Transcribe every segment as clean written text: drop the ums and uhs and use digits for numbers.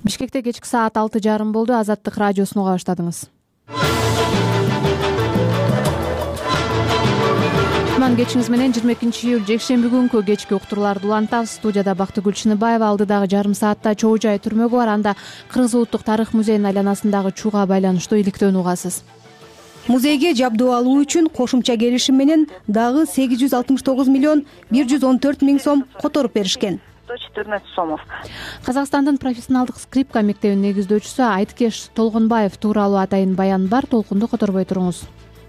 Бишкекте кечки саат 6:30 болду. Азаттык радиосун уга баштадыңыз. Кутман кечиңиз менен 22-июль жекшемби күнкү кечки уктурууларды улантабыз. Студияда Бактыгүл Чыныбаева. Алдыдагы жарым саатта Чоо Жай түрмөгү бар. Анда Кыргыз улуттук тарых музейинин айланасындагы чууга байланыштуу иликтөөнү угасыз. Музейге жабдуу алуу үчүн кошумча келишим менен дагы 869 миллион 114 миң сом которуп беришкен. 114 сомов. Казакстандын профессионалдык скрипка мектебинин негиздөөчүсү Айткеш Толгонбаев тууралуу атайын баян бар. Толкунду которбой туруңуз.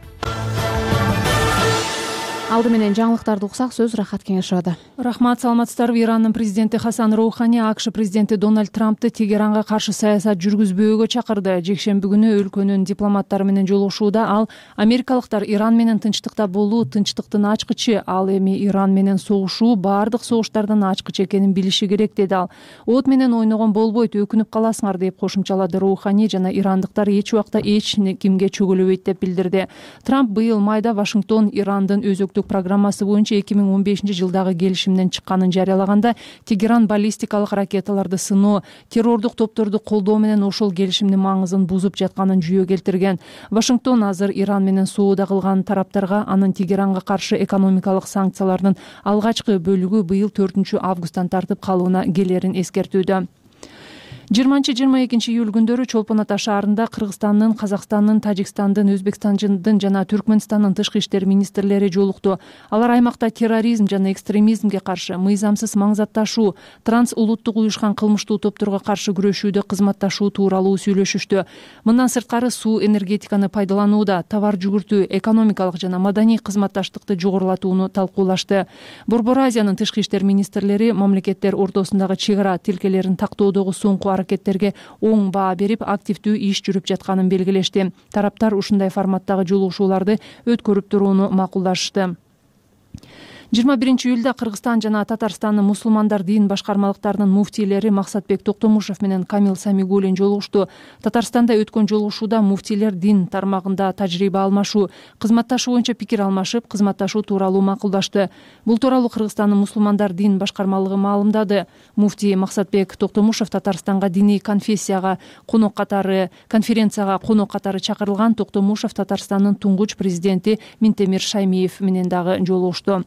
Алды менен жаңылыктарды уксак, сөз Рахат Кеңешовада. Рахмат, саламатсыздарбы. Ирандын президенти Хасан Роухани АКШ президенти Дональд Трампты Тегеранга каршы саясат жүргүзбөөгө чакырды. Жекшемби күнү өлкөнүн дипломаттары менен жолугушууда ал америкалыктар Иран менен тынчтыкта болуу тынчтыктын ачкычы, ал эми Иран менен согушуу баардык согуштардан ачкыч экенин билиши керек деди ал. От менен ойногон болбойт, өкүнүп каласыңар деп кошумчалады Роухани жана ирандыктар эч убакта эч кимге чөгөлөбөйт деп билдирди. Трамп быйыл майда Вашингтон Ирандын өзөктүк программасы боюнча 2015-жылдагы келишимден чыкканын жарыялаганда Тегеран баллистикалык ракеталарды сыноо, террордук топторду колдоо менен ошол келишимдин маңызын бузуп жатканын жүйө келтирген. Вашингтон азыр Иран менен соода кылган тараптарга анын Тегеранга каршы экономикалык санкциялардын алгачкы бөлүгү быйыл 4-августтан тартып калууна келерин эскертүүдө. 20-22 күндөрү Чолпон Ата шаарында Кыргызстандын, Казакстандын, Тажикстандын, Өзбекстандын жана Түркмөнстандын тышкы иштер министрлери жолукту. Алар аймакта терроризм жана экстремизмге каршы, мыйзамсыз маңзатташуу, трансулуттук уюшкан кылмыштуу топторго каршы күрөшүүдө кызматташуу тууралуу сүйлөшүштү. Мындан сырткары суу энергетиканы пайдаланууда, товар жүгүртүү, экономикалык жана маданий кызматташтыкты жогорулатууну талкуулашты. Борбор Азиянын тышкы иштер министрлери мамлекеттер ортосундагы чек ара тилкелерин тактоодогу соңку аракеттерге оң баа берип, активдүү иш жүрүп жатканын белгилешти. Тараптар ушундай форматтагы жолугушууларды өткөрүп турууну макулдашты. 21-июлда Кыргызстан жана Татарстандын мусулмандар дин башкармалыктарынын муфтийлери Максатбек Токтомушев менен Камил Самигуллин жолугушту. Татарстанда өткөн жолугушууда муфтийлер дин тармагында тажрыйба алмашуу, кызматташуу боюнча пикир алмашып, кызматташуу тууралуу макулдашты. Бул тууралуу Кыргызстандын мусулмандар дин башкармалыгы маалымдады. Муфтий Максатбек Токтомушев Татарстанга диний конфессияга конференцияга конок катары чакырылган. Токтомушев Татарстандын туңгуч президенти Минтемир Шаймиев менен дагы жолугушту.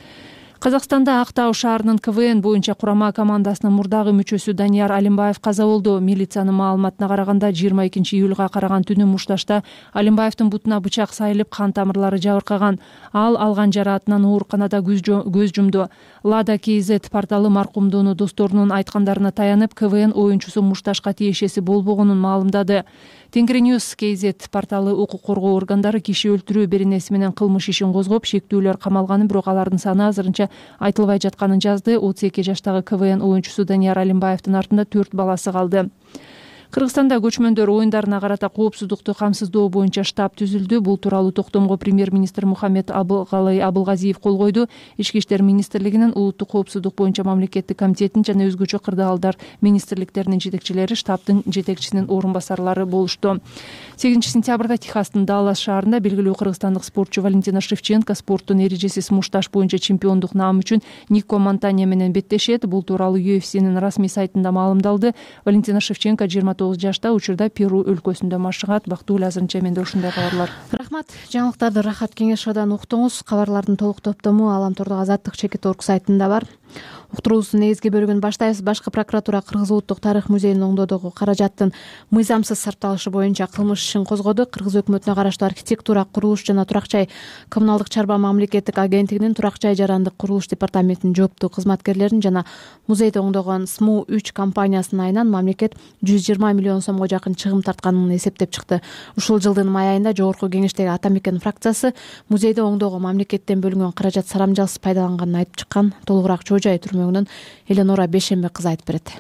Казакстанда Актау шаарынын КВН боюнча курама командасынын мурдагы мүчөсү Данияр Алимбаев каза болду. Милициянын маалыматына караганда 22-июлга караган түнү мушташта Алимбаевдин бутуна бычак сайылып, кан тамырлары жабыркаган. Ал алган жараатынан ооруканада көз жумду. Лада KZ порталы маркумдун досторунун айткандарына таянып, КВН оюнчусу мушташка тиешеси болбогонун маалымдады. Тенгриньюз KZ порталы укук коргоо органдары киши өлтүрүү беренеси менен кылмыш ишин козгоп, шектүүлөр камалганын, бирок алардын саны азырынча айтылбай жатканын жазды. 32 жаштагы КВН оюнчусу Данияр Алимбаевдин артында 4 баласы калды. Кыргызстанда көчмөндөр оюндарына карата коопсуздукту камсыздоо боюнча штаб түзүлдү. Бул тууралуу токтомго премьер-министр Мухаммед Абылгазиев кол койду. Ички иштер министрлигинин улуттук коопсуздук боюнча мамлекеттик комитетин жана өзгөчө кырдаалдар министрликтеринин жетекчилери штабтын жетекчисинин орун басарлары болушту. 8-сентябрда Техастын Даллас шаарында белгилүү кыргызстандык спортчу Валентина Шевченко спорттун эрежесиз мушташ боюнча чемпиондук наам үчүн Нико Монтанья менен беттешет. Бул тууралуу UFC'нин расмий сайтында маалымдалды. Валентина Шевченко 29 жашта, учурда Перу өлкөсүндө машыгат. Бактыгүл, азырынча менде ушундай кабарлар. Рахмат. Жаңылыктарды Рахат Кеңешовадан уктуңуз. Кабарлардын толук топтому Аламтордук Азаттык /org сайтында бар. Уктуруубуздун негизги бөлүгүн баштайбыз. Башкы прокуратура Кыргыз улуттук тарых музейинин оңдоодогу каражаттын мыйзамсыз сарпталышы боюнча кылмыш ишин козгоду. Кыргыз өкмөтүнө караштуу архитектура, курулуш жана турак жай коммуналдык чарба мамлекеттик агенттигинин турак жай жарандык курулуш департаментинин жооптуу кызматкерлерин жана музейди оңдогон СМУ 3 компаниясынын айынан мамлекет 120 миллион сомго жакын чыгым тартканын эсептеп чыкты. Ушул жылдын май айында Жогорку Кеңештеги Ата Мекен фракциясы музейди оңдоого мамлекеттен бөлүнгөн каражат сарамжалсыз пайдаланганын айтып чыккан. Толугураак Чоо Жай түрмөгүнөн Эленора Бешембе кызы айтып берет.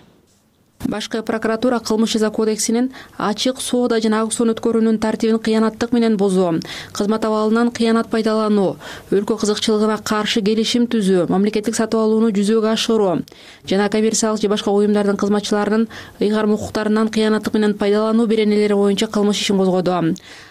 Башкы прокуратура кылмыш жаза кодексинин ачык соода жана аукцион өткөрүүнүн тартибин кыянаттык менен бузуу, кызмат абалынан кыянат пайдалануу, өлкө кызыкчылыгына каршы келишим түзүү, мамлекеттик сатып алууну жүзөгө ашыруу жана коммерциялык же башка уюмдардын кызматчыларынын ыйгарым укуктарынан кыянаттык менен пайдалануу беренелери боюнча кылмыш ишин козгоду.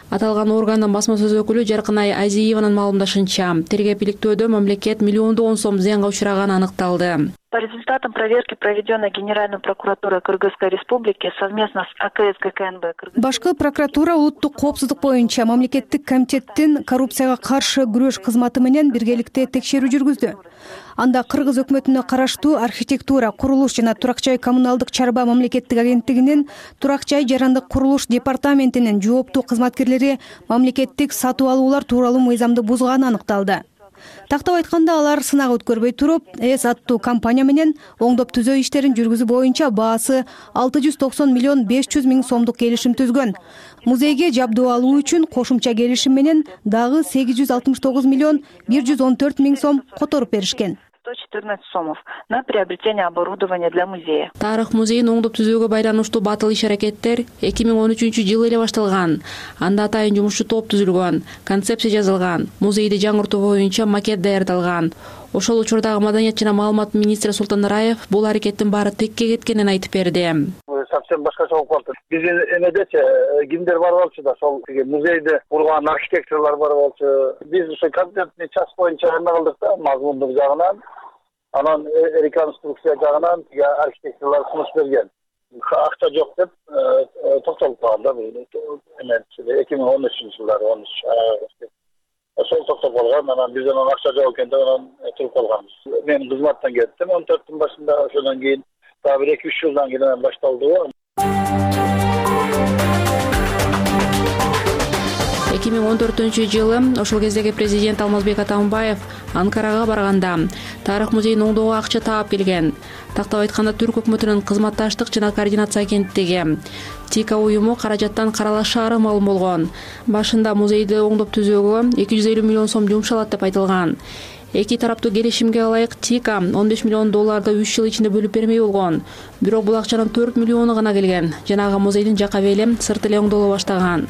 Аталган органдын басма сөз өкүлү Жаркынай Азиеванын маалымдашынча, тергеп иликтөөдө мамлекет миллиондогон сом зыянга учураганы аныкталды. По результатам проверки, проведенной Генеральной прокуратурой Кыргызской Республики совместно с АКС ГКНБ. Башкы прокуратура улуттук коопсуздук боюнча мамлекеттик комитеттин коррупцияга каршы күрөш кызматы менен биргеликте текшерүү жүргүздү. Анда Кыргыз өкмөтүнө караштуу архитектура, курулуш жана турак жай коммуналдык чарба мамлекеттик агенттигинин турак жай жарандык курулуш департаментинин жооптуу кызматкерлери мамлекеттик сатып алуулар тууралуу мыйзамды бузганы аныкталды. Тактап айтканда, алар сынак өткөрбөй туруп, ЭС аттуу компания менен оңдоп түзөө иштерин жүргүзүү боюнча баасы 690 миллион 500 миң сомдук келишим түзгөн. Музейге жабдуу алуу үчүн кошумча келишим менен дагы 869 миллион 114 миң сом которуп беришкен. 114 сомов на приобретение оборудования для музея. Тарых музейин оңдоп түзүүгө байланыштуу батыл иш-аракеттер 2013 жылы эле башталган. Анда атайын жумушчу топ түзүлгөн, концепция жазылган, музейди жаңыртуу боюнча макет даярдалган. Ошол учурдагы маданият жана маалымат министри Султан Раев бул аракеттин баары текке кеткенин айтып берди. Совсем башкача болуп калды. Биз эмедечи кимдер бар болчу да, сол музейди курган архитекторлор бар болчу. Биз ошо контентный часть боюнча эмне кылдык да, мазмундук жагынан, анан реконструкция жагынан архитекторлор сунуш берген. Акча жок деп токтолуп калган да, эме 2013-жылдары 13 ошол токтоп калган. Анан биз анан акча жок экен деп анан туруп калганбыз. Мен кызматтан кеттим 14-тün башында, ошондон кийин дагы 1-2 жылдан кийин башталды. 2014-жылы ошол кездеги президент Алмазбек Атамбаев Анкарага барганда тарых музейин оңдоого акча таап келген. Тактап айтканда, Түрк өкмөтүнүн кызматташтык жана координация агенттиги ТИКА уюму каражаттан каралашаары маалым болгон. Башында музейди оңдоп түзүүгө 250 миллион сом жумшалат деп айтылган. Эки тараптуу келишимге ылайык ТИКА $15 миллион 3 жыл ичинде бөлүп бермей болгон. Бирок бул акчанын 4 миллиону гана келген. Жанагы музейдин жакка беле сырт эле оңдоло баштаган.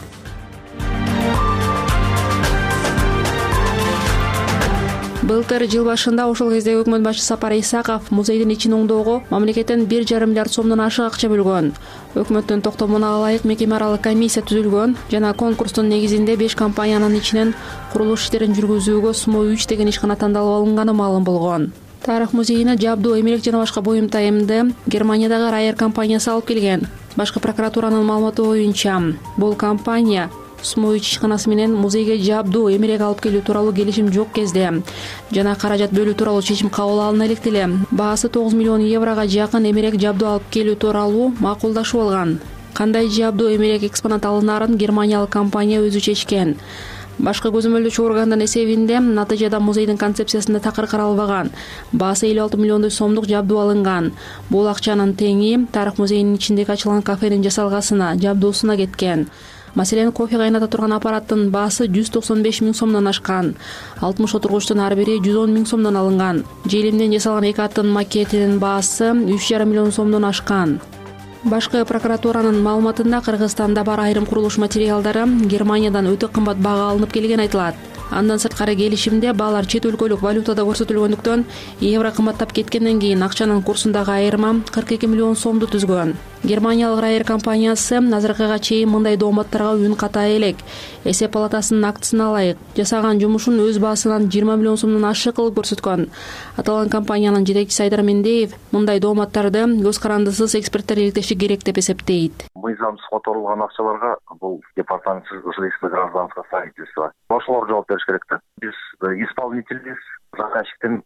Былтыр жыл башында ошол кездеги өкмөт башчысы Сапар Исаков музейдин ичин оңдоого мамлекеттен 1,5 миллиард сомдон ашык акча бөлгөн. Өкмөттүн токтомуна ылайык мекеме аралык комиссия түзүлгөн жана конкурстун негизинде 5 компаниянын ичинен курулуш иштерин жүргүзүүгө Сумо 3 деген ишкана тандалып алынганы маалым болгон. Тарых музейине жабдуу, эмерек жана башка буюм-таимди Германиядагы Райер компаниясы алып келген. Башкы прокуратуранын маалыматы боюнча, бул компания Сумо ишканасы менен музейге жабдуу, эмерек алып келүү тууралуу келишим жок кезде жана каражат бөлүү тууралуу чечим кабыл алына элек деле баасы 9 миллион еврого жакын эмерек жабдуу алып келүү тууралуу макулдашып алган. Кандай жабдуу, эмерек экспонат алынарын германиялык компания өзү чечкен. Башкы көзөмөлдөөчү органдын эсебинде натыйжада музейдин концепциясында такыр каралбаган. Баасы 56 миллиондой сомдук жабдуу алынган. Бул акчанын теңи тарых музейинин ичиндеги ачылган кафенин жасалгасына, жабдуусуна кеткен. Маселен, кофе кайната турган аппараттын баасы 195 миң сомдон ашкан. 60 отургучтун ар бири 110 миң сомдон алынган. Желимден жасалган 2 аттын макетинин баасы 3,5 миллион сомдон ашкан. Башкы прокуратуранын маалыматында Кыргызстанда бар айрым курулуш материалдары Германиядан өтө кымбат бага алынып келген айтылат. Андан сырткары келишимде баалар чет өлкөлүк валютада көрсөтүлгөндүктөн евро кымбаттап кеткенден кийин акчанын курсундагы айырма 42 миллион сомду түзгөн. Германиялык Райер компаниясы азыркыга чейин мындай дооматтарга үн катай элек. Эсеп палатасынын актысына ылайык жасаган жумушун өз баасынан 20 миллион сомдон ашык кылып көрсөткөн. Аталган компаниянын жетекчиси Айдар Мендеев мындай дооматтарды көз карандысыз эксперттер иликтеши керек деп эсептейт. Мыйзамсыз которулган акчаларга бул департамент жилищно гражданского строительства ошолор жооп бериш керек да. Биз исполнительбиз, заказчиктин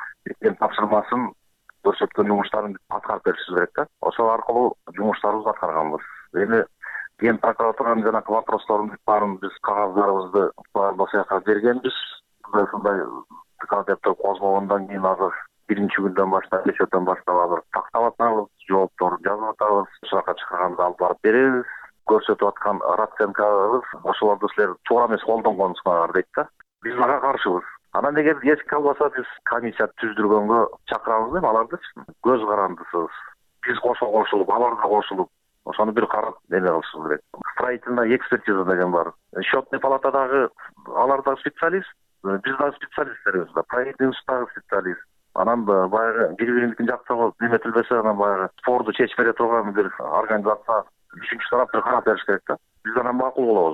тапшырмасын көрсөткөн жумуштарын аткарып беришибиз керек да. Ошол аркылуу жумуштарыбызды аткарганбыз. Эми Ген прокуратуранын жанагы вопростордун баарын биз кагаздарыбызды башка бергенбиз. Ушундай кадептер козгогондон кийин азыр биринчи күндөн баштап, кечөөдөн баштап азыр тактап атабыз, жоопторду жазып атабыз, суракка чакырганда алып барып беребиз. Көрсөтүп аткан расценкабыз ошолорду силер туура эмес колдонгонуңар дейт да. Биз ага каршыбыз. Анан эгер эч калбаса биз комиссия түздүргөнгө чакырабыз деп аларды көз карандысыз. Биз кошулуп, алар да кошулуп, ошону бир карап эме кылышыбыз керек. Строительная экспертиза деген бар. Счетный палатадагы алар да специалист, биз да специалисттербиз да. Проектный дагы специалист. Анан баягы бири-биринин жактагы неметилбесе, анан баягы спорду чечип бере турган бир организация, үшүнчү тарап карап бериш керек да. Биз анан макул болобуз да.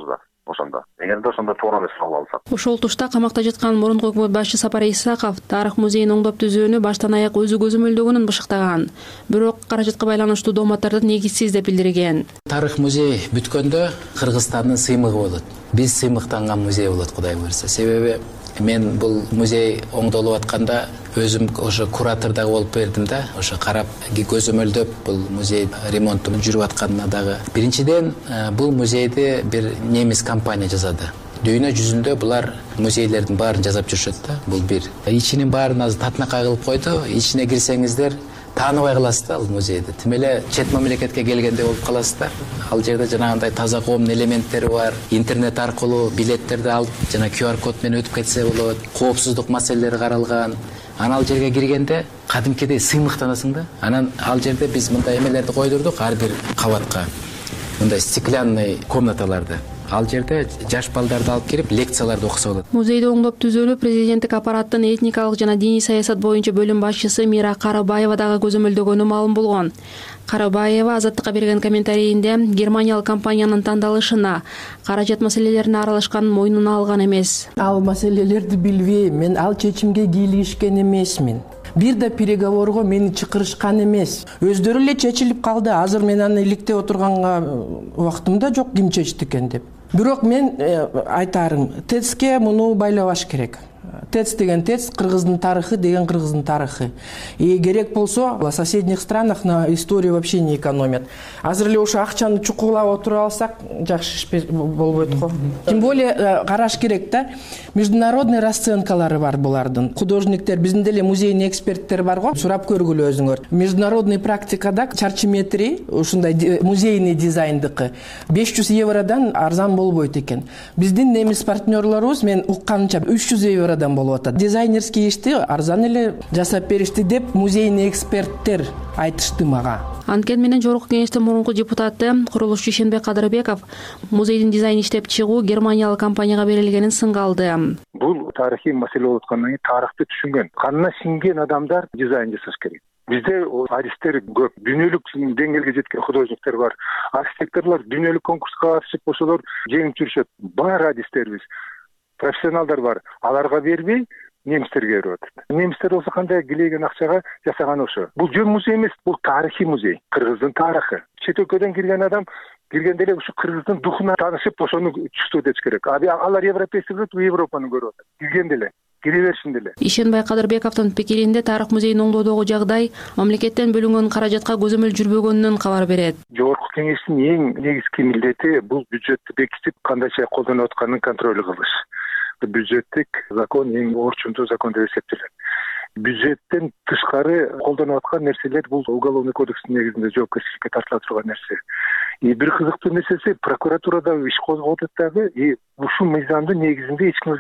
ошондо. Эгерде ошондо туура эмес кабыл алсак. Ошол тушта камакта жаткан мурунку өкмөт башчы Сапар Исаков тарых музейин оңдоп түзүүнү баштан аяк өзү көзөмөлдөгөнүн бышыктаган. Бирок каражатка байланыштуу дооматтарды негизсиз деп билдирген. Тарых музей бүткөндө Кыргызстандын сыймыгы болот. Биз сыймыктанган музей болот, Кудай буйрса. Себеби мен бул музей оңдолуп атканда өзүм ошо куратор дагы болуп бердим да, ошо карап көзөмөлдөп бул музей ремонту жүрүп атканына дагы. Биринчиден бул музейди бир немис компания жасады. Дүйнө жүзүндө булар музейлердин баарын жасап жүрүшөт да. Бул бир. Ичинин баарын азыр татынакай кылып койду. Ичине кирсеңиздер тааныбай каласыз да ал музейди. Тим эле чет мамлекетке келгенде болуп каласыздар. Ал жерде жанагындай таза коомдун элементтери бар. Интернет аркылуу билеттерди алып, жана QR код менен өтүп кетсе болот. Коопсуздук маселелери каралган. Анан ал жерге киргенде кадимкидей сыймыктанасың да. Анан ал жерде биз мындай эмелерди койдурдук ар бир кабатка. Мындай стеклянный комнаталарды. Ал жерде жаш балдарды алып кирип лекцияларды окуса болот. Музейди оңдоп түзүүнү президенттик аппараттын этникалык жана диний саясат боюнча бөлүм башчысы Мира Карабаева дагы көзөмөлдөгөнү маалым болгон. Карабаева Азаттыкка берген комментарийинде германиялык компаниянын тандалышына каражат маселелерине аралашканын мойнуна алган эмес. Ал маселелерди билбейм, мен ал чечимге кийлигишкен эмесмин. Бир да переговорго мени чакырышкан эмес. Өздөрү эле чечилип калды. Азыр мен аны иликтеп отурганга убактым да жок, ким чечти экен деп. Бирок мен айтарым, ТЭЦке муну байлабаш керек. ТЭЦ деген ТЭЦ, Кыргыздын тарыхы деген Кыргыздын тарыхы. И керек болсо, в соседних странах на историю вообще не экономят. Азыр эле ошо акчаны чукулап отуруп алсак, жакшы иш болбойт го. Тем более караш керек да. Международный расценкалары бар булардын. Художниктер, биздин деле музейный эксперттер бар го. Сурап көргүлө өзүңөр. Международный практикада чарчы метри ушундай музейный дизайндыкы 500 евродан арзан болбойт экен. Биздин немис партнерлорубуз мен укканымча 300 евродан болуп атат. Дизайнерский ишти арзан эле жасап беришти деп музейный эксперттер айтышты мага. Анткени менен жогорку кеңештин мурунку депутаты курулушчу Ишенбек Кадырбеков музейдин дизайн иштеп чыгуу германиялык компанияга берилгенин сынга алды. Бул тарыхый маселе болуп аткандан кийин тарыхты түшүнгөн, канына сиңген адамдар дизайн жасаш керек. Бизде аристтер көп, дүйнөлүк деңгээлге жеткен художниктер бар. Архитекторлор дүйнөлүк конкурска катышып, ошолор жеңип жүрүшөт. Бар аристтербиз, профессионалдар бар. Аларга бербей немистерге берип атат. Немистер болсо кандай килеген акчага жасаган ошо. Бул жөн музей эмес, бул тарыхый музей. Кыргыздын тарыхы. Чет өлкөдөн кирген адам киргенде эле ушу Кыргыздын духуна таанышып, ошону чувствовать этиш керек. Алар европейский болуп, Европаны көрүп атат. Киргенде эле кире беришинде эле. Ишенбай Кадырбековдун пикиринде тарых музейин оңдоодогу жагдай мамлекеттен бөлүнгөн каражатка көзөмөл жүрбөгөнүнөн кабар берет. Жогорку кеңештин эң негизги милдети бул бюджетти бекитип, кандайча колдонуп атканын контроль кылыш. Бюджеттик закон эң орчундуу закон деп эсептелет. Бюджеттен тышкары колдонуп аткан нерселер бул уголовный кодекстин негизинде жоопкерчиликке тартыла турган нерсе. Бир кызыктуу нерсеси прокуратурада иш козгоп атат дагы, ушул мыйзамдын негизинде эч ким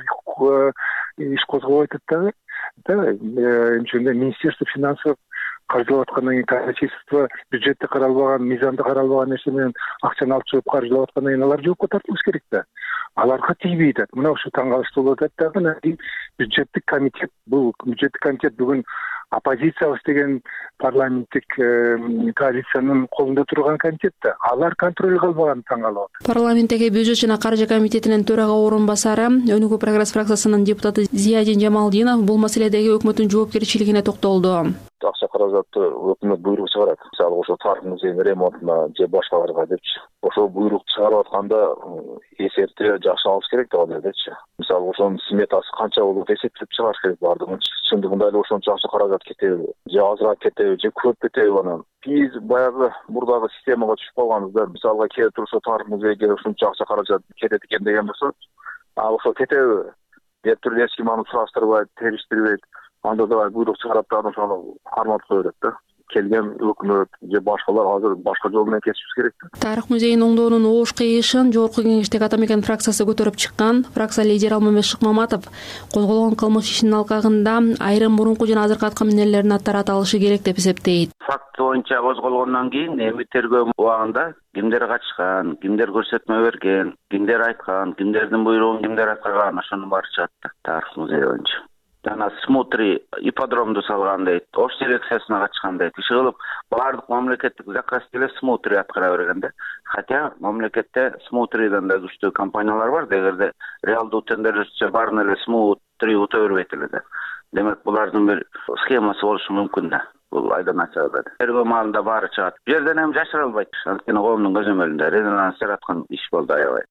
иш козгобой атат дагы. Ошондо Министерство финансов каржылап аткандан кийин казначейство бюджетте каралбаган, мыйзамда каралбаган нерсе менен акчаны алып чыгып каржылап аткандан кийин алар жоопко тартылыш керек да. Аларга тийбей атат. Мына ушу таң калыштуу болуп атат дагы. Бюджеттик комитет, бул бюджеттик комитет бүгүн оппозициябыз деген парламенттик коалициянын колунда турган комитет да. Алар контроль кылбаган таң калып атат. Парламенттеги бюджет жана каржы комитетинин төрага орун басары, Өнүгүү прогресс фракциясынын депутаты Зиядин Жамалдинов бул маселедеги өкмөттүн жоопкерчилигине токтолду. Акча каражатты өкмөт буйрук чыгарат. Мисалы ошо тарых музейинин ремонтуна же башкаларга депчи. Ошол буйрук чыгарып атканда эсепти жакшы алыш керек деп атат. Мисалы ошонун сметасы канча болуп эсептеп чыгарыш керек бардыгын. Чындыгында эле ошончо акча каражат кетеби, же азыраак кетеби, же көп кетеби анан. Биз баягы мурдагы системага түшүп калганбызда, мисалга келип турса тарых музейге ушунча акча каражат кетет экен деген болсо, ошо кетеби деп туруп эч ким аны сураштырбайт, териштирбейт. Анда да буйрук чыгарып дагы ошону карматып кое берет да. Келген өкмөт же башкалар азыр башка жол менен кетишибиз керек да. Тарых музейин оңдоонун оош кыйышын жогорку кеңештеги Ата Мекен фракциясы көтөрүп чыккан. Фракция лидери Алмамбет Шыкмаматов козголгон кылмыш ишинин алкагында айрым мурунку жана азыркы аткаминерлердин аттары аталышы керек деп эсептейт. Факт боюнча козголгондон кийин эми тергөө убагында кимдер качкан, кимдер көрсөтмө берген, кимдер айткан, кимдердин буйругун кимдер аткарган, ошонун баары чыгат да тарых музей боюнча. жана смотри ипподромду салган дейт, ош селекциясына катышкан дейт. Иши кылып баардык мамлекеттик заказ деле смотри аткара берген да. Хотя мамлекетте смотридан да күчтүү компаниялар бар, дегерде реалдуу тендер өтсө баарын эле смотри ута бербейт эле да. Демек булардын бир схемасы болушу мүмкүн да. Бул айдан ачыгы. Тергөө маалында баары чыгат. Бу жерден эми жашыра албайт. Анткени коомдун көзөмөлүндө резонанс жараткан иш болду аябай.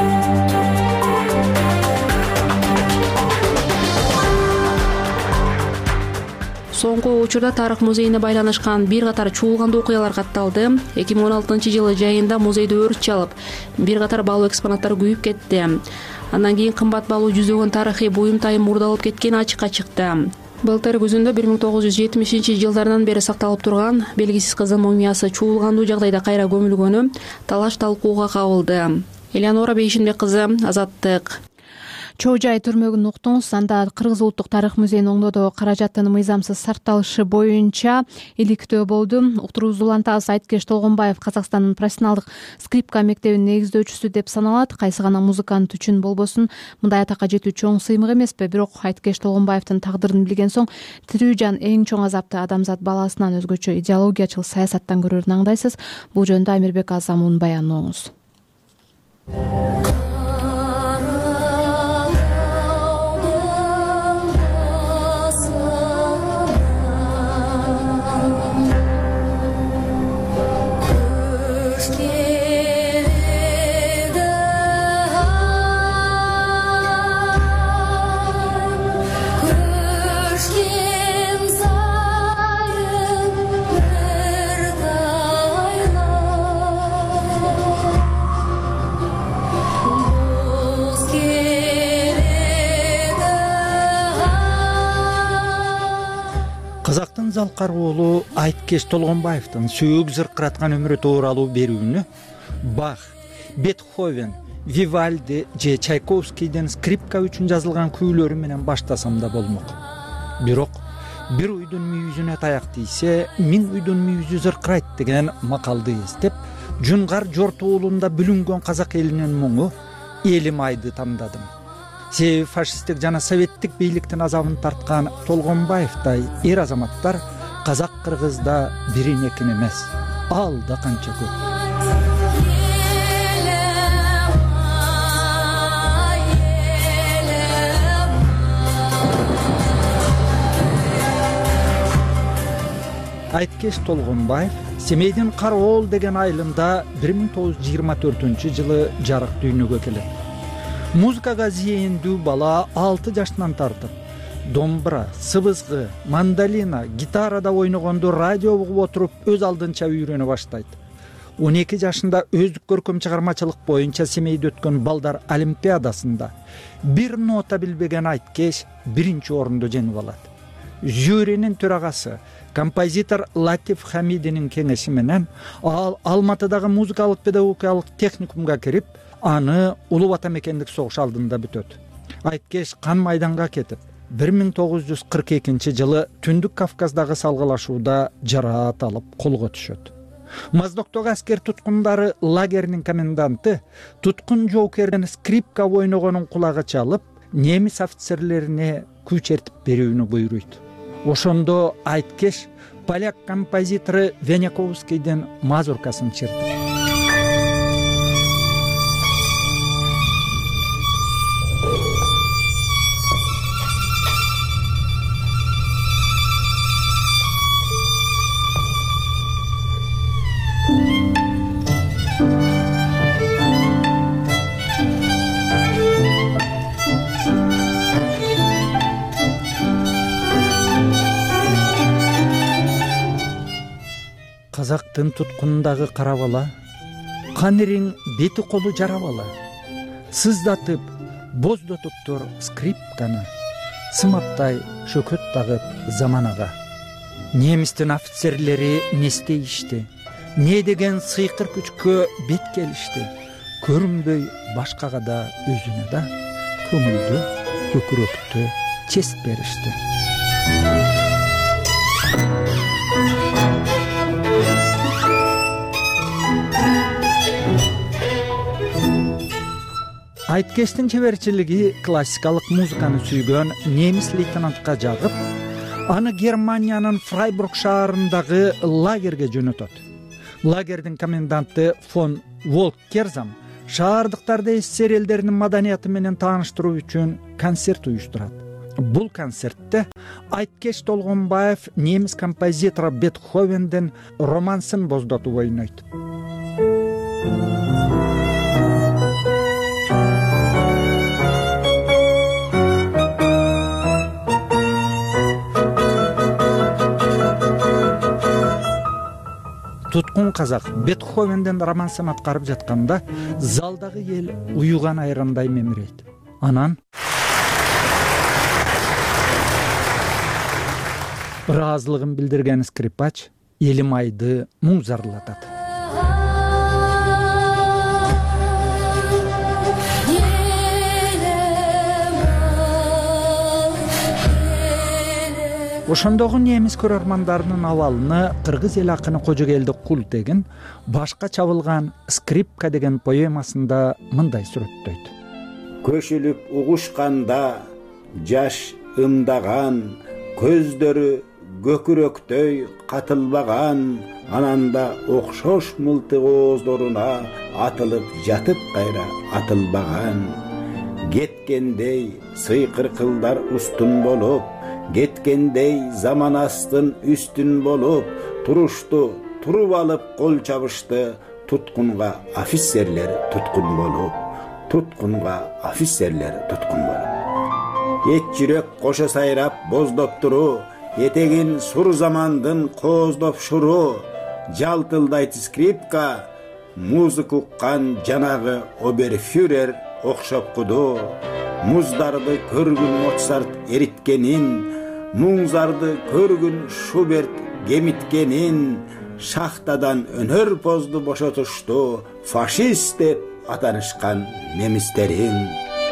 Соңку учурда тарых музейине байланышкан бир катар чуулгандуу окуялар катталды. 2016-жылы жайында музейде өрт чалып, бир катар баалуу экспонаттар күйүп кетти. Андан кийин кымбат баалуу жүзөгөн тарыхый буюм тайым мурдалып кеткени ачыкка чыкты. Былтыр күзүндө 1970-жылдардан бери сакталып турган белгисиз кыздын мумиясы чуулгандуу жагдайда кайра көмүлгөнү талаш талкууга кабылды. Элеонора Бейшинбек кызы, Азаттык. Чоо Жай түрмөгүн уктуңуз. Анда Кыргыз улуттук тарых музейинин оңдоодо каражаттын мыйзамсыз сарпталышы боюнча иликтөө болду. Уктуруубузду улантабыз. Айткеш Толгонбаев Казакстандын профессионалдык скрипка мектебинин негиздөөчүсү деп саналат. Кайсы гана музыкант үчүн болбосун мындай атакка жетүү чоң сыймык эмеспи? Бирок Айткеш Толгонбаевдин тагдырын билген соң тирүү жан эң чоң азапты адамзат баласынан өзгөчө идеологиячыл саясаттан көрөрүн аңдайсыз. Бул жөнүндө Амирбек Азамунун баянын оңуңуз. Казактын залкар уулу Айткеш Толгонбаевдин сөөк зыркыраткан өмүрү тууралуу берүүнү Бах, Бетховен, Вивальди же Чайковскийден скрипка үчүн жазылган күүлөрү менен баштасам да болмок. Бирок бир уйдун мүйүзүнө таяк тийсе, 1000 уйдун мүйүзү зыркырайт деген макалды эстеп, Жунгар жортуулунда бүлүнгөн казак элинин муңу Элим айды тандадым. Себеби фашисттик жана советтик бийликтин азабын тарткан Толгонбаевдай эр азаматтар казак-кыргызда бирин экин эмес. Ал да канча көп. Айткеш Толгонбаев Семейдин Кароол деген айылында 1924-жылы жарык дүйнөгө келет. Музыкага зээндүү бала 6 жаштан тартып, домбура, сыбызгы, мандолина, гитарада ойногонду радио угуп отуруп өз алдынча үйрөнө баштайт. 12 жашында өздүк көркөм чыгармачылык боюнча Семейде өткөн балдар олимпиадасында бир нота билбеген Айткеш 1-орунду жеңип алат. Жюринин төрагасы композитор Латиф Хамидинин кеңеши менен ал Алматыдагы музыкалык педагогикалык техникумга кирип, аны Улуу Ватан мекендик согуш алдында бүтөт. Айткеш кан майданга кетип, 1942-жылы Түндүк Кавказдагы салгылашууда жараат алып колго түшөт. Моздоктогу аскер туткундары лагеринин коменданты туткун жоокерден скрипка ойногонун кулагы чалып, немис офицерлерине күй чертип берүүнү буйруйт. Ошондо Айткеш поляк композитору Веняковскийден мазуркасын чертип. Казактын туткунундагы кара бала, кан ириң бети колу жара бала, сыздатып, боздотуптур скрипканы, сымаптай шөкөт тагып заманага. Немистин офицерлери не істейишти, не деген сыйкыр күчкө бет келишти, көрүнбөй башкага да өзүнө да көңүлдү, көкүрөктү чест беришти. Айткештин чеберчилиги классикалык музыканы сүйгөн немис лейтенантка жагып, аны Германиянын Фрайбург шаарындагы лагерге жөнөтөт. Лагердин коменданты фон Волкерзам шаардыктарды СССР элдеринин маданияты менен тааныштыруу үчүн концерт уюштурат. Бул концертте Айткеш Толгонбаев немис композитору Бетховендин романсын боздотуп ойнойт. Туткун казак Бетховендин романсын аткарып жатканда залдагы эл уюган айрандай мемирейт. Анан ыраазылыгын билдирген скрипач Элимайды муң зарлатат. Ошондогу немис көрөрмандарынын абалыны кыргыз эл акыны Кожогелди Култегин башка чабылган скрипка деген поэмасында мындай сүрөттөйт. Көшүлүп угушканда жаш ымдаган, көздөрү көкүрөктөй катылбаган, ананда окшош мылтык ооздоруна атылып жатып кайра атылбаган. Кеткендей сыйкыркылдар устун болуп, кеткендей заман астын үстүн болуп, турушту туруп алып кол чабышты, туткунга офицерлер туткун болуп, туткунга офицерлер туткун болуп. Эт жүрөк кошо сайрап боздоп туруу, этегин сур замандын кооздоп шуруу, жалтылдайт скрипка, музыка уккан жанагы оберфюрер окшоп куду. Муздарды көргүн Моцарт эриткенин, муңзарды көргүн Шуберт кемиткенин, шахтадан өнөр позду бошотушту фашист деп атанышкан немистерин.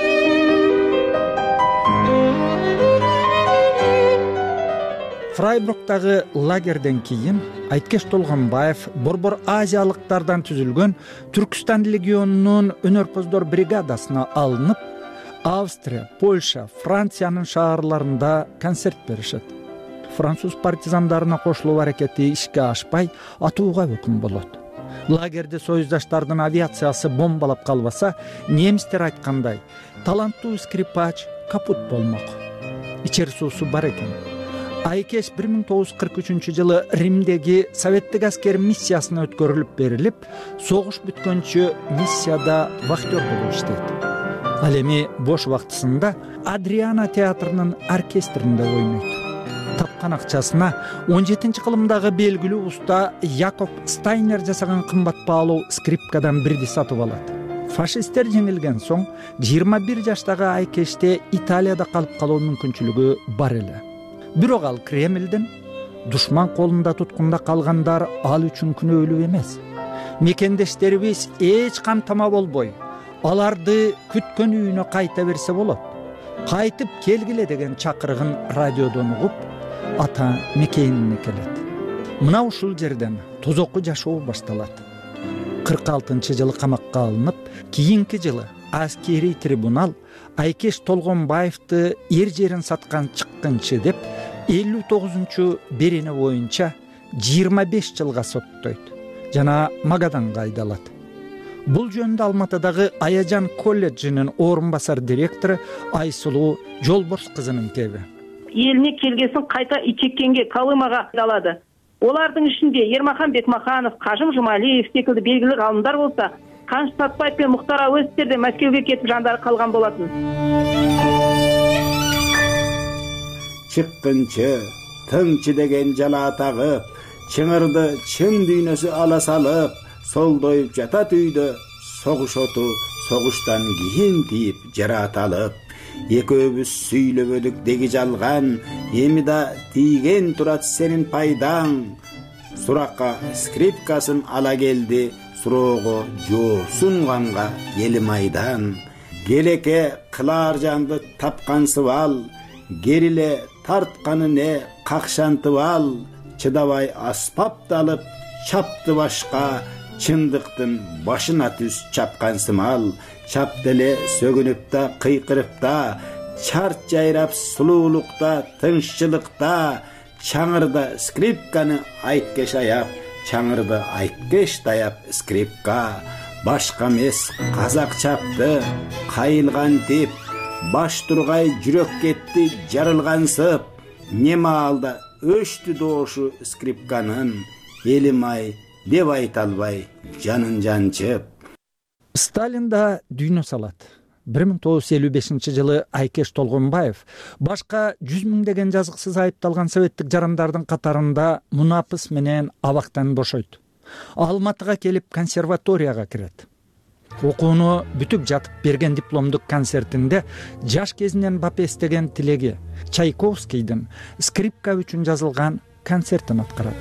Фрайбургтагы лагерден кийин Айткеш Толгонбаев Борбор азиялыктардан түзүлгөн Түркстан легионунун өнөрпоздор бригадасына алынып, Австрия, Польша, Франциянын шаарларында концерт беришет. Француз партизандарына кошулуу аракети ишке ашпай, атууга өкүм болот. Лагерде союздаштардын авиациясы бомбалап калбаса, немистер айткандай, таланттуу скрипач капут болмок. Ичер суусу бар экен. Айкеш 1943-жылы Римдеги советтик аскер миссиясына өткөрүлүп берилип, согуш бүткөнчө миссияда вахтер болуп иштейт. Ал эми бош убактысында Адриана театрынын оркестринде ойнойт. Тапкан акчасына 17-кылымдагы белгилүү уста Якоб Стайнер жасаган кымбат баалуу скрипкадан бирди сатып алат. Фашисттер жеңилген соң 21 жаштагы Айкеште Италияда калып калуу мүмкүнчүлүгү бар эле. Бирок ал Кремлдин душман колунда туткунда калгандар ал үчүн күнөөлүү эмес. Мекендештерибиз эч камтама болбой, аларды күткөн үйүнө кайта берсе болот. Кайтып келгиле деген чакырыгын радиодон угуп, ата мекенине келет. Мына ушул жерден тозокку жашоо башталат. 46-жылы камакка алынып, кийинки жылы аскерий трибунал Айкеш Толгонбаевди эр жерин саткан чыккынчы деп 59 берене боюнча 25 жылга соттойт жана Магаданга айдалат. Бул жөнүндө Алматыдагы Аяжан колледжинин орун басар директору Айсулуу Жолборс кызынын кеби. Элине келгесин кайта ичеккенге Калымага алады. Олардын ичинде Ермахан Бекмаханов, Кажым Жумалиев секилди белгилүү галымдар болсо, Каныш Сатпаев пен Мухтар Ауезовтер де Мәскеуге кетип жандары калган болатын. Чыккынчы, тыңчы деген жала тагып, чыңырды чын дүйнөсү ала салып, солдоюп жатат үйдө, согуш оту согуштан кийин тийип жараталып. Экөөбүз сүйлөбөдүк деги жалган, эми да тийген турат сенин пайдаң. Суракка скрипкасын ала келди, суроого жооп сунганга эли майдан. Келеке кылар жанды тапкансып ал, кериле тартканы не какшантып ал. Чыдабай аспапты алып чапты башка, чындыктын башына түз чапкан сымал, чап деле сөгүнүп да кыйкырып да, чарт жайрап сулуулукта, тынччылыкта, чаңырда скрипканы айткеш аяп, чаңырды айткеш даяп скрипка, башка эмес казак чапты, кайылган тип, баш тургай жүрөк кетти жарылгансып, неме алда өштү доошу скрипканын, элим ай деп айта албай жанын жанчып. Сталин да дүйнө салат. 1955 жылы Айкеш Толгонбаев башка 100 миңдеген жазыксыз айыпталган советтик жарандардын катарында мунапыс менен абактан бошойт. Алматыга келип консерваторияга кирет. Окууну бүтүп жатып берген дипломдук концертинде жаш кезинен бап эстеген тилеги Чайковскийдин скрипка үчүн жазылган концертин аткарат.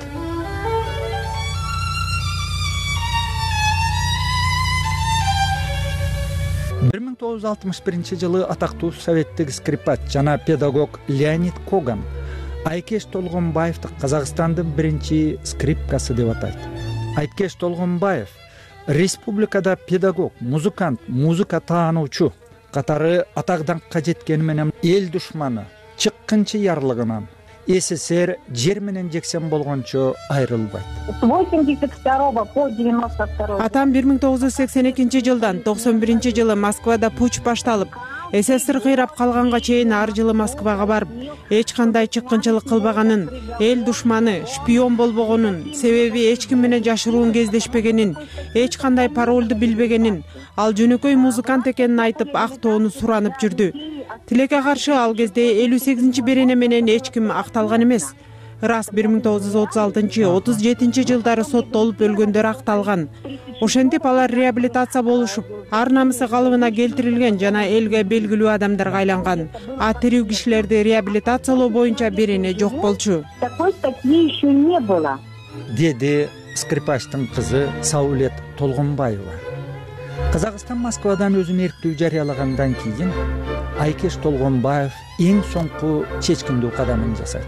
1961 жылы атактуу советтик скрипач жана педагог Леонид Коган Айкеш Толгонбаевди Казакстандын биринчи скрипкасы деп атайт. Айкеш Толгонбаев республикада педагог, музыкант, музыка таануучу катары атак даңкка жеткени менен эл душманы, чыккынчы ярлыгынан СССР жер менен жексен болгончо айрылбайт. 82 по 92. Атам 1982 жылдан 91 жылы Москвада пуч башталып, СССР кыйрап калганга чейин ар жылы Москвага барып, эч кандай чыккынчылык кылбаганын, эл душманы, шпион болбогонун, себеби эч ким менен жашыруун кездешпегенин, эч кандай паролду билбегенин, ал жөнөкөй музыкант экенин айтып, актоону суранып жүрдү. Тилекке каршы ал кезде 58 берене менен эч ким акталган эмес. Рас 1936-37 жылдары соттолуп өлгөндөр акталган. Ошентип алар реабилитация болушуп, ар намысы калыбына келтирилген жана элге белгилүү адамдарга айланган. А тирүү кишилерди реабилитациялоо боюнча берене жок болчу. Такой статьи еще не было. Деди скрипачтын кызы Саулет Толгонбаева. Казакстан Москвадан өзүн эрктүү жарыялагандан кийин Айкеш Толгонбаев эң соңку чечкиндүү кадамын жасайт.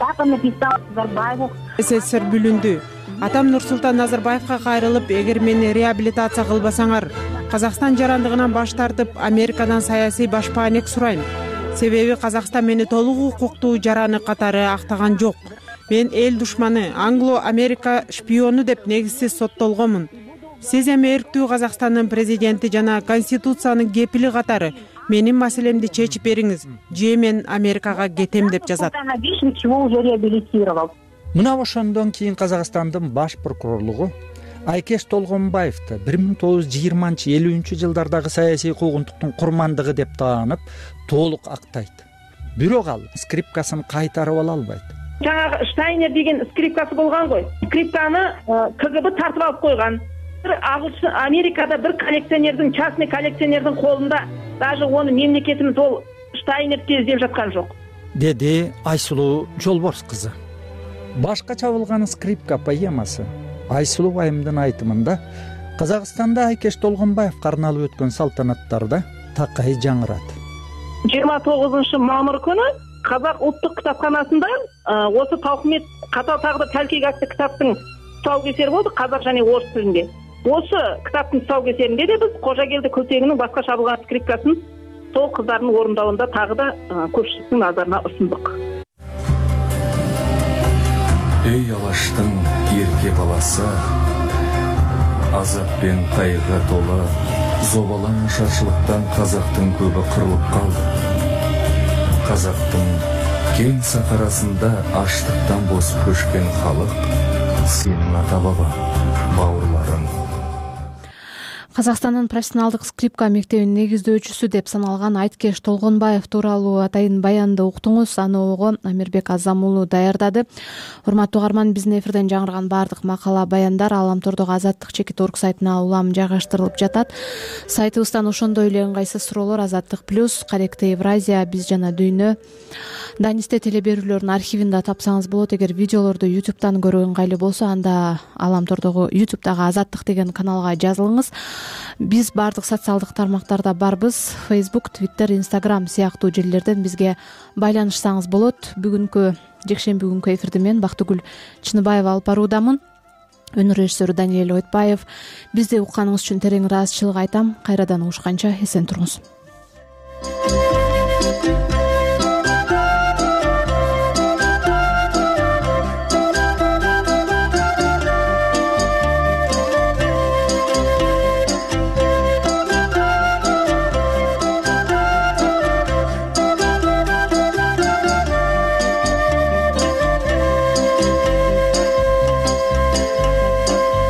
СССР бүлүндү. Атам Нурсултан Назарбаевка кайрылып, эгер мени реабилитация кылбасаңар, Казакстан жарандыгынан баш тартып, Америкадан саясий башпаанек сурайм. Себеби Казакстан мени толук укуктуу жараны катары актаган жок. Мен эл душманы, Англо-Америка шпиону деп негизсиз соттолгонмун. Сиз эми эрктүү Казакстандын президенти жана конституциянын кепили катары менин маселемди чечип бериңиз, же мен Америкага кетем деп жазат. Мына ошондон кийин Казакстандын баш прокурорлугу Айкеш Толгонбаевди 1920-50 жылдардагы саясий куугунтуктун курмандыгы деп таанып, толук актайт. Бирок ал скрипкасын кайтарып ала албайт. Жаңағы Штайнер деген скрипкасы болгон ғой. Скрипканы КГБ тартып алып койгон. Америкада бір коллекционердің, частный коллекционердің қолында, даже оны мемлекетimiz ол Штайнерді іздеп жатқан жоқ. Деди Айсулуу Жолборс кызы. Башка чабылган скрипка поэмасы Айсулуу айымдын айтымында Казакстанда Айкеш Толгонбаев карналып өткөн салтанаттарда такай жаңырат. 29 мамыр күні Қазақ ұлттық кітапханасында осы Тауқымет қатал тағдыр тәлкек атты кітаптың тұсаукесері болды, қазақ және орыс тілінде. Осы кітаптың тұсаукесерінде де біз Қожагелді Күлтегіннің басқа шабылған скрипкасын сол қыздардың орындауында тағы да көпшіліктің назарына ұсындық. Ей алаштың ерке баласы, азап пен қайғы толы, зобалаң шаршылықтан қазақтың көбі қырылып қалды. Қазақтың кең сахарасында аштықтан босып көшкен халық, сенің ата-баба, бауырларың. Казакстандын профессионалдык скрипка мектебинин негиздөөчүсү деп саналган Айкеш Толгонбаев тууралуу атайын баянды уктуңуз. Аны ого Амирбек Азам уулу даярдады. Урматтуу угарман, биздин эфирден жаңырган баардык макала баяндар Аламтордогу Азаттык.org сайтына улам жайгаштырылып жатат. Сайтыбыздан ошондой эле ыңгайсыз суроолор Азаттык плюс, Каректе Евразия, Биз жана Дүйнө, Данисте телеберүүлөрүнүн архивинде тапсаңыз болот. Эгер видеолорду YouTube'дан көрүү ыңгайлуу болсо, анда Аламтордогу YouTube'дагы Азаттык деген каналга жазылыңыз. Биз бардык социалдык тармактарда барбыз. Facebook, Twitter, Instagram сыяктуу жерлерден бизге байланышсаңыз болот. Бүгүнкү жекшемби күнкү эфирди мен Бактыгүл Чыныбаева алып баруудамын. өнөр режиссеру Даниэль Ойтбаев. Бизди укканыңыз үчүн терең ыраазычылык айтам. Кайрадан угушканча эсен туруңуз.